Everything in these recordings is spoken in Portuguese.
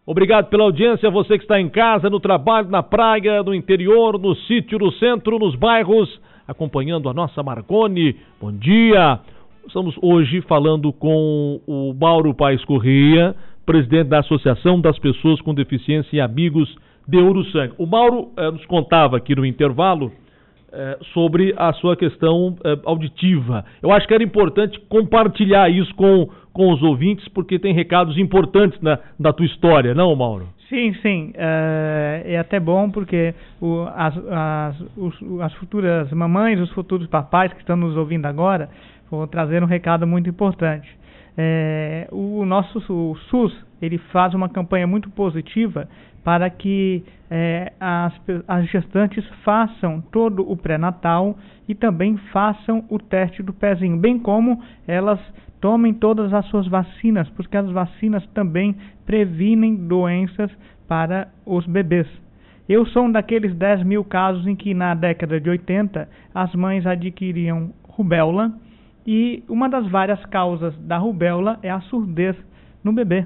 Obrigado pela audiência, você que está em casa, no trabalho, na praia, no interior, no sítio, no centro, nos bairros, acompanhando a nossa Marconi. Bom dia! Estamos hoje falando com o Mauro Paes Correia, presidente da Associação das Pessoas com Deficiência e Amigos de Uruçanga. O Mauro nos contava aqui no intervalo sobre a sua questão auditiva. Eu acho que era importante compartilhar isso com os ouvintes, porque tem recados importantes da tua história, não, Mauro? Sim. É até bom porque as futuras mamães, os futuros papais que estão nos ouvindo agora, vou trazer um recado muito importante. O SUS, ele faz uma campanha muito positiva para que as gestantes façam todo o pré-natal e também façam o teste do pezinho, bem como elas tomem todas as suas vacinas, porque as vacinas também previnem doenças para os bebês. Eu sou um daqueles 10 mil casos em que na década de 80 as mães adquiriam rubéola, e uma das várias causas da rubéola é a surdez no bebê.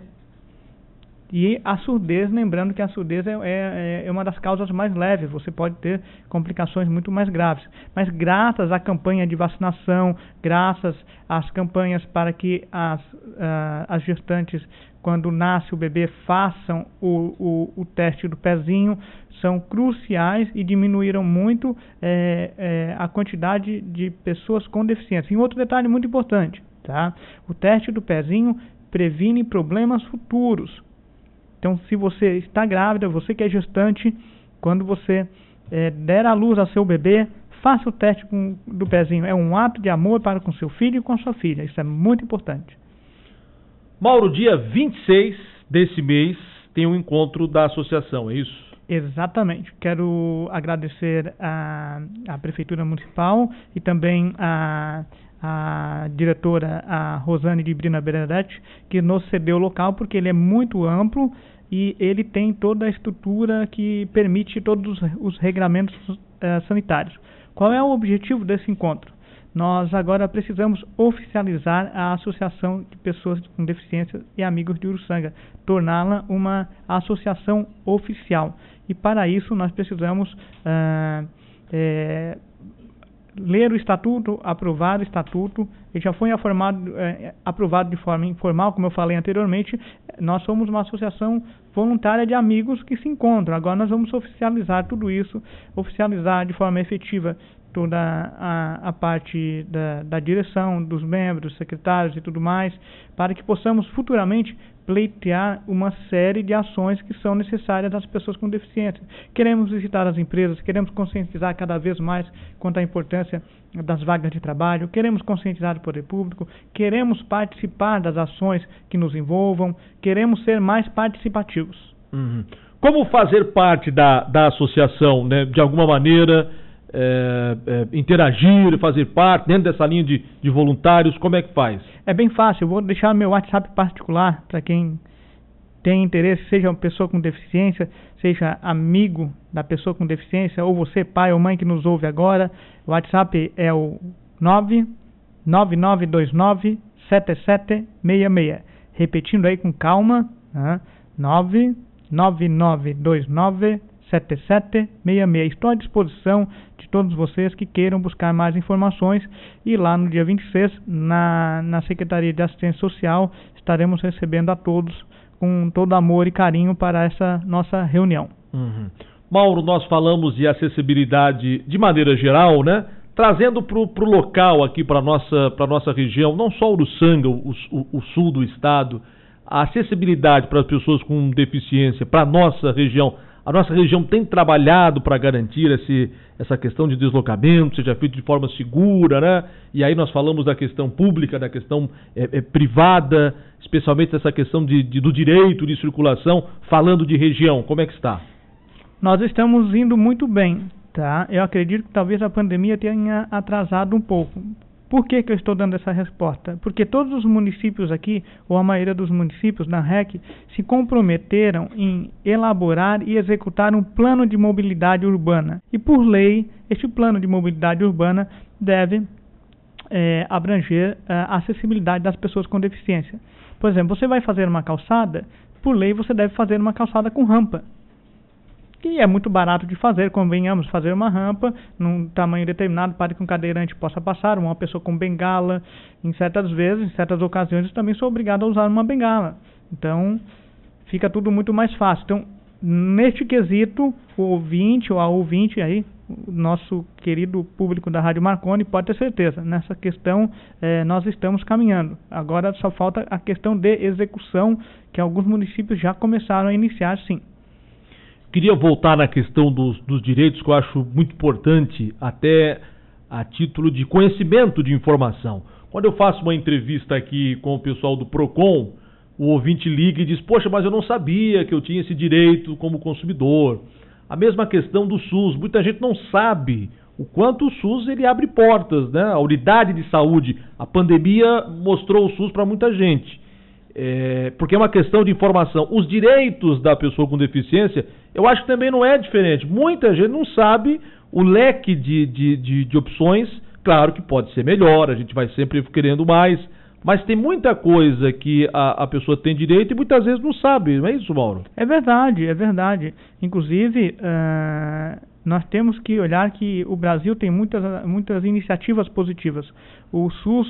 E a surdez, lembrando que a surdez é uma das causas mais leves, você pode ter complicações muito mais graves. Mas graças à campanha de vacinação, graças às campanhas para que as gestantes, quando nasce o bebê, façam o teste do pezinho, são cruciais e diminuíram muito a quantidade de pessoas com deficiência. E outro detalhe muito importante, tá? O teste do pezinho previne problemas futuros. Então, se você está grávida, você que é gestante, quando você der à luz a seu bebê, faça o teste do pezinho. É um ato de amor para com seu filho e com a sua filha. Isso é muito importante. Mauro, dia 26 desse mês tem um encontro da associação, é isso? Exatamente. Quero agradecer à Prefeitura Municipal e também a diretora, a Rosane de Brina Benedetti, que nos cedeu o local, porque ele é muito amplo e ele tem toda a estrutura que permite todos os regramentos sanitários. Qual é o objetivo desse encontro? Nós agora precisamos oficializar a Associação de Pessoas com Deficiência e Amigos de Uruçanga, torná-la uma associação oficial. E para isso nós precisamos ler o estatuto, aprovar o estatuto. Ele já foi aprovado de forma informal, como eu falei anteriormente. Nós somos uma associação voluntária de amigos que se encontram. Agora nós vamos oficializar tudo isso, oficializar de forma efetiva toda a parte da direção, dos membros, secretários e tudo mais, para que possamos futuramente pleitear uma série de ações que são necessárias às pessoas com deficiência. Queremos visitar as empresas, queremos conscientizar cada vez mais quanto à importância das vagas de trabalho, queremos conscientizar o poder público, queremos participar das ações que nos envolvam, queremos ser mais participativos. Uhum. Como fazer parte da associação, né? De alguma maneira interagir, fazer parte dentro dessa linha de voluntários, como é que faz? É bem fácil, eu vou deixar meu WhatsApp particular para quem tem interesse, seja uma pessoa com deficiência, seja amigo da pessoa com deficiência, ou você, pai ou mãe que nos ouve agora. O WhatsApp é o 999297766. Repetindo aí com calma, 999297766. Estou à disposição de todos vocês que queiram buscar mais informações, e lá no dia 26, na Secretaria de Assistência Social, estaremos recebendo a todos com todo amor e carinho para essa nossa reunião. Uhum. Mauro, nós falamos de acessibilidade de maneira geral, né? Trazendo para o local aqui, para nossa região, não só Uruçanga, o sul do estado, a acessibilidade para as pessoas com deficiência, para a nossa região. A nossa região tem trabalhado para garantir essa questão de deslocamento, seja feito de forma segura, né? E aí nós falamos da questão pública, da questão privada, especialmente essa questão do direito de circulação, falando de região. Como é que está? Nós estamos indo muito bem, tá? Eu acredito que talvez a pandemia tenha atrasado um pouco. Por que eu estou dando essa resposta? Porque todos os municípios aqui, ou a maioria dos municípios na REC, se comprometeram em elaborar e executar um plano de mobilidade urbana. E por lei, este plano de mobilidade urbana deve abranger a acessibilidade das pessoas com deficiência. Por exemplo, você vai fazer uma calçada, por lei, você deve fazer uma calçada com rampa. Que é muito barato de fazer, convenhamos, fazer uma rampa num tamanho determinado para que um cadeirante possa passar, uma pessoa com bengala, em certas ocasiões, eu também sou obrigado a usar uma bengala. Então, fica tudo muito mais fácil. Então, neste quesito, o ouvinte ou a ouvinte aí, o nosso querido público da Rádio Marconi, pode ter certeza, nessa questão nós estamos caminhando. Agora só falta a questão de execução, que alguns municípios já começaram a iniciar, sim. Queria voltar na questão dos direitos, que eu acho muito importante, até a título de conhecimento de informação. Quando eu faço uma entrevista aqui com o pessoal do PROCON, o ouvinte liga e diz, poxa, mas eu não sabia que eu tinha esse direito como consumidor. A mesma questão do SUS, muita gente não sabe o quanto o SUS ele abre portas, né? A unidade de saúde, a pandemia mostrou o SUS para muita gente. Porque é uma questão de informação. Os direitos da pessoa com deficiência, eu acho que também não é diferente. Muita gente não sabe o leque de opções. Claro que pode ser melhor, a gente vai sempre querendo mais, mas tem muita coisa que a pessoa tem direito e muitas vezes não sabe, não é isso, Mauro? É verdade, é verdade. Inclusive, nós temos que olhar que o Brasil tem muitas iniciativas positivas. O SUS,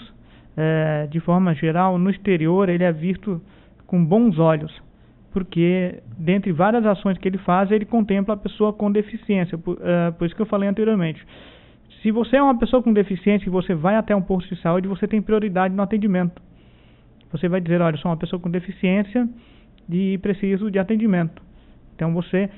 de forma geral, no exterior, ele é visto com bons olhos, porque, dentre várias ações que ele faz, ele contempla a pessoa com deficiência, por isso que eu falei anteriormente. Se você é uma pessoa com deficiência e você vai até um posto de saúde, você tem prioridade no atendimento. Você vai dizer, olha, eu sou uma pessoa com deficiência e preciso de atendimento. Então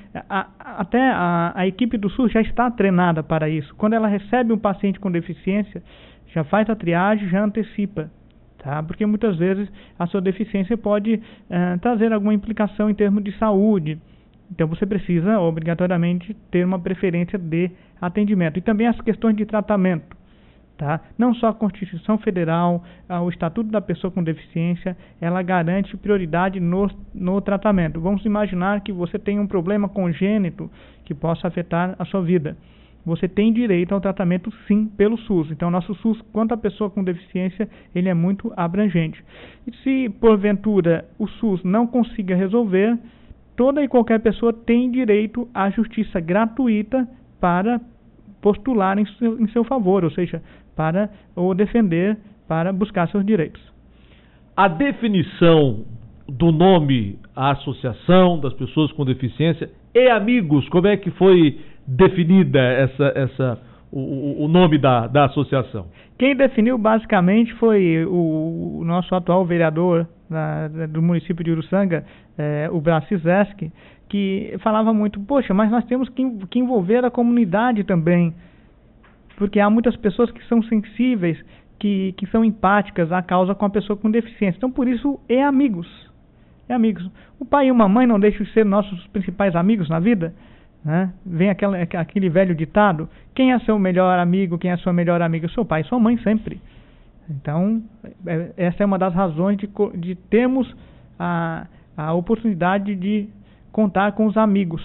até a equipe do SUS já está treinada para isso. Quando ela recebe um paciente com deficiência, já faz a triagem, já antecipa. Tá? Porque muitas vezes a sua deficiência pode trazer alguma implicação em termos de saúde. Então você precisa obrigatoriamente ter uma preferência de atendimento. E também as questões de tratamento. Tá? Não só a Constituição Federal, o Estatuto da Pessoa com Deficiência, ela garante prioridade no tratamento. Vamos imaginar que você tem um problema congênito que possa afetar a sua vida. Você tem direito ao tratamento, sim, pelo SUS. Então, nosso SUS, quanto à pessoa com deficiência, ele é muito abrangente. E se, porventura, o SUS não consiga resolver, toda e qualquer pessoa tem direito à justiça gratuita para postular em seu favor, ou seja, para o defender, para buscar seus direitos. A definição do nome à Associação das Pessoas com Deficiência e Amigos, como é que foi definida o nome da associação? Quem definiu basicamente foi o nosso atual vereador do município de Uruçanga, o Brás Cizeschi, que falava muito, poxa, mas nós temos que envolver a comunidade também, porque há muitas pessoas que são sensíveis, que são empáticas à causa com a pessoa com deficiência. Então, por isso, é amigos. É amigos. O pai e uma mãe não deixam de ser nossos principais amigos na vida, né? Vem aquele velho ditado, quem é seu melhor amigo, quem é sua melhor amiga? Seu pai e sua mãe sempre. Então, essa é uma das razões de termos a oportunidade de contar com os amigos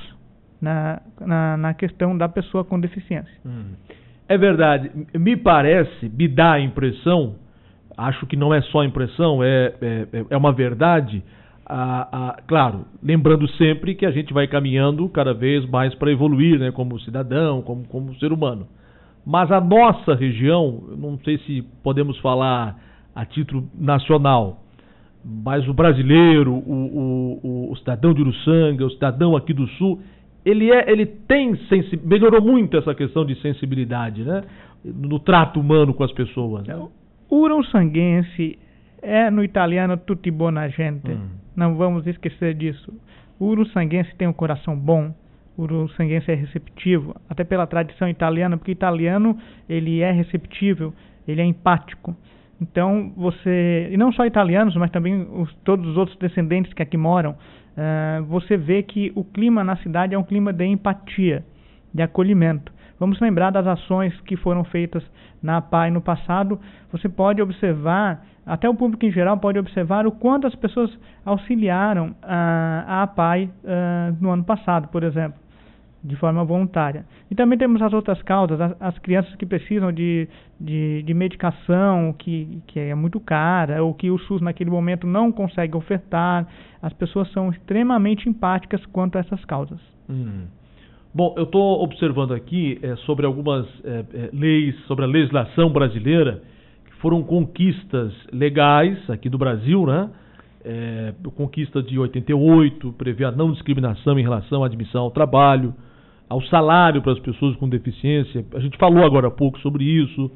na questão da pessoa com deficiência. É verdade, me dá a impressão, acho que não é só impressão, é uma verdade, claro, lembrando sempre que a gente vai caminhando cada vez mais para evoluir, né, como cidadão, como ser humano. Mas a nossa região, não sei se podemos falar a título nacional, mas o brasileiro, o cidadão de Uruçanga, o cidadão aqui do Sul, ele melhorou muito essa questão de sensibilidade, né? No trato humano com as pessoas. Né? O uruçanguense no italiano tutti buona gente. Não vamos esquecer disso. O uruçanguense tem um coração bom. O uruçanguense é receptivo, até pela tradição italiana, porque o italiano ele é receptível, ele é empático. Então, e não só italianos, mas também todos os outros descendentes que aqui moram, você vê que o clima na cidade é um clima de empatia, de acolhimento. Vamos lembrar das ações que foram feitas na APAI no passado. Você pode observar, até o público em geral pode observar o quanto as pessoas auxiliaram a APAI no ano passado, por exemplo. de forma voluntária. E também temos as outras causas, as crianças que precisam de medicação que é muito cara, ou que o SUS naquele momento não consegue ofertar. As pessoas são extremamente empáticas quanto a essas causas. Bom, eu estou observando aqui sobre algumas leis, sobre a legislação brasileira, que foram conquistas legais aqui do Brasil, né? Conquista de 88, prevê a não discriminação em relação à admissão ao trabalho, ao salário para as pessoas com deficiência. A gente falou agora há pouco sobre isso.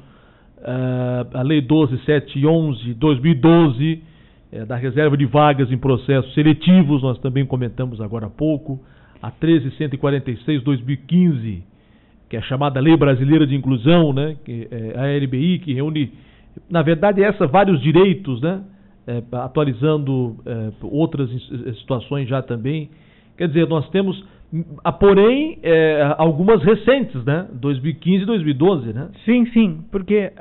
A Lei 12.711 de 2012, da reserva de vagas em processos seletivos, nós também comentamos agora há pouco. A 13.146 de 2015, que é a chamada Lei Brasileira de Inclusão, né? Que é a LBI, que reúne, na verdade, vários direitos, né? Atualizando outras situações já também. Quer dizer, nós temos, porém, algumas recentes, né? 2015 e 2012, né? Sim, porque,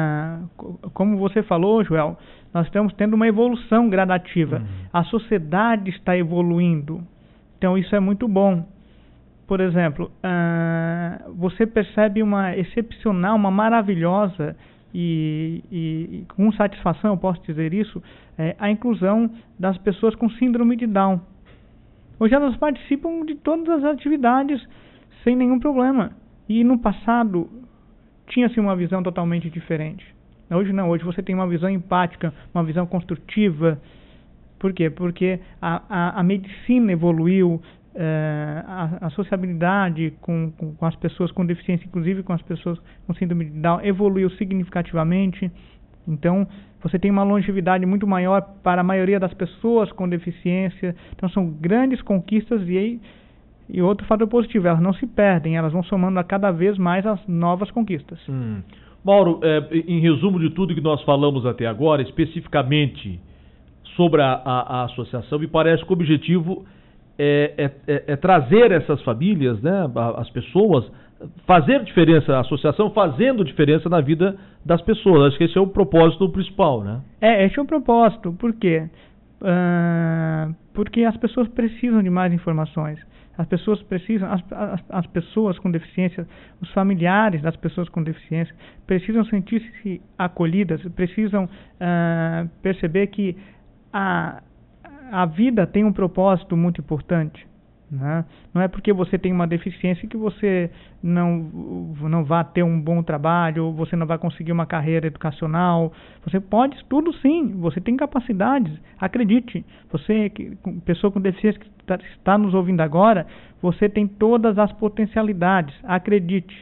como você falou, Joel, nós estamos tendo uma evolução gradativa. A sociedade está evoluindo. Então, isso é muito bom. Por exemplo, você percebe uma excepcional, uma maravilhosa e com satisfação, eu posso dizer isso, a inclusão das pessoas com síndrome de Down. Hoje elas participam de todas as atividades sem nenhum problema. E no passado tinha-se uma visão totalmente diferente. Hoje não, hoje você tem uma visão empática, uma visão construtiva. Por quê? Porque a medicina evoluiu, a sociabilidade com as pessoas com deficiência, inclusive com as pessoas com síndrome de Down, evoluiu significativamente. Então, você tem uma longevidade muito maior para a maioria das pessoas com deficiência. Então, são grandes conquistas e outro fator positivo, elas não se perdem, elas vão somando a cada vez mais as novas conquistas. Mauro, em resumo de tudo que nós falamos até agora, especificamente sobre a associação, me parece que o objetivo é trazer essas famílias, né, as pessoas, fazer diferença, a associação fazendo diferença na vida das pessoas. Acho que esse é o propósito principal, né? Esse é o propósito. Por quê? Porque as pessoas precisam de mais informações. As pessoas precisam, as pessoas com deficiência, os familiares das pessoas com deficiência, precisam sentir-se acolhidas, precisam perceber que a vida tem um propósito muito importante, né? Não é porque você tem uma deficiência que você não vai ter um bom trabalho, você não vai conseguir uma carreira educacional. Você pode tudo, sim, você tem capacidades, acredite. Você, pessoa com deficiência que está nos ouvindo agora, você tem todas as potencialidades, acredite.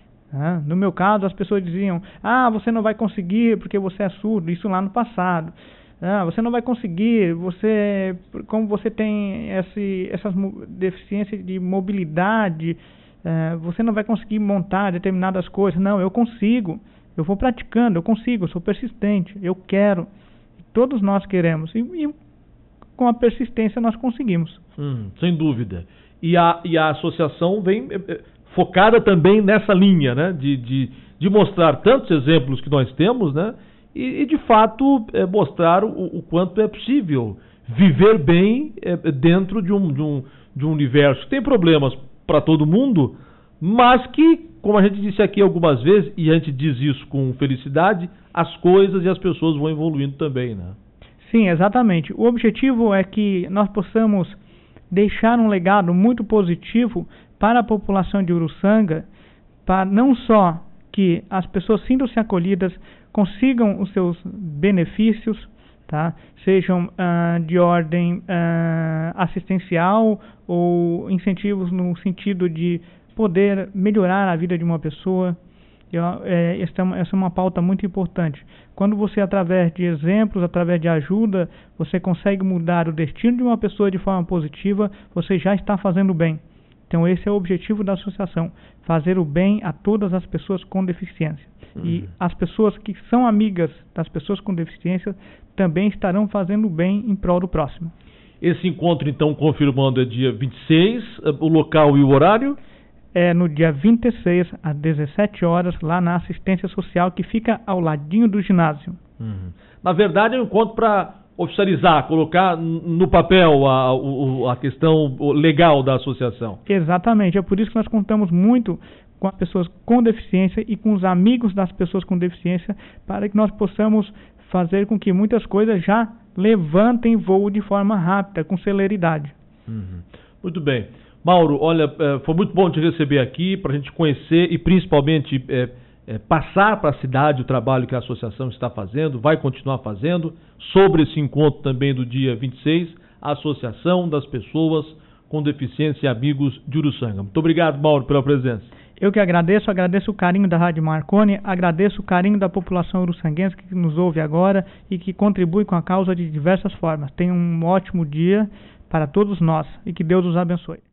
No meu caso, as pessoas diziam: você não vai conseguir porque você é surdo, isso lá no passado. Você não vai conseguir, como você tem essas deficiências de mobilidade, você não vai conseguir montar determinadas coisas. Não, eu consigo, eu vou praticando, eu consigo, eu sou persistente, eu quero. Todos nós queremos e com a persistência nós conseguimos. Sem dúvida. E a associação vem focada também nessa linha, né, de mostrar tantos exemplos que nós temos, né, e de fato mostrar o quanto é possível viver bem dentro de um universo que tem problemas para todo mundo, mas que, como a gente disse aqui algumas vezes, e a gente diz isso com felicidade, as coisas e as pessoas vão evoluindo também, né? Sim, exatamente. O objetivo é que nós possamos deixar um legado muito positivo para a população de Uruçanga, para não só que as pessoas sintam-se acolhidas, consigam os seus benefícios, tá? Sejam de ordem assistencial ou incentivos no sentido de poder melhorar a vida de uma pessoa. Essa é uma pauta muito importante. Quando você, através de exemplos, através de ajuda, você consegue mudar o destino de uma pessoa de forma positiva, você já está fazendo bem. Então esse é o objetivo da associação, fazer o bem a todas as pessoas com deficiência. E as pessoas que são amigas das pessoas com deficiência também estarão fazendo o bem em prol do próximo. Esse encontro, então, confirmando, é dia 26, o local e o horário? É no dia 26, às 17 horas, lá na assistência social, que fica ao ladinho do ginásio. Na verdade, é um encontro para oficializar, colocar no papel a questão legal da associação. Exatamente, é por isso que nós contamos muito com as pessoas com deficiência e com os amigos das pessoas com deficiência, para que nós possamos fazer com que muitas coisas já levantem voo de forma rápida, com celeridade. Muito bem. Mauro, olha, foi muito bom te receber aqui, para a gente conhecer e principalmente passar para a cidade o trabalho que a associação está fazendo, vai continuar fazendo, sobre esse encontro também do dia 26, a Associação das Pessoas com Deficiência e Amigos de Uruçanga. Muito obrigado, Mauro, pela presença. Eu que agradeço o carinho da Rádio Marconi, agradeço o carinho da população uruçanguense que nos ouve agora e que contribui com a causa de diversas formas. Tenha um ótimo dia para todos nós e que Deus os abençoe.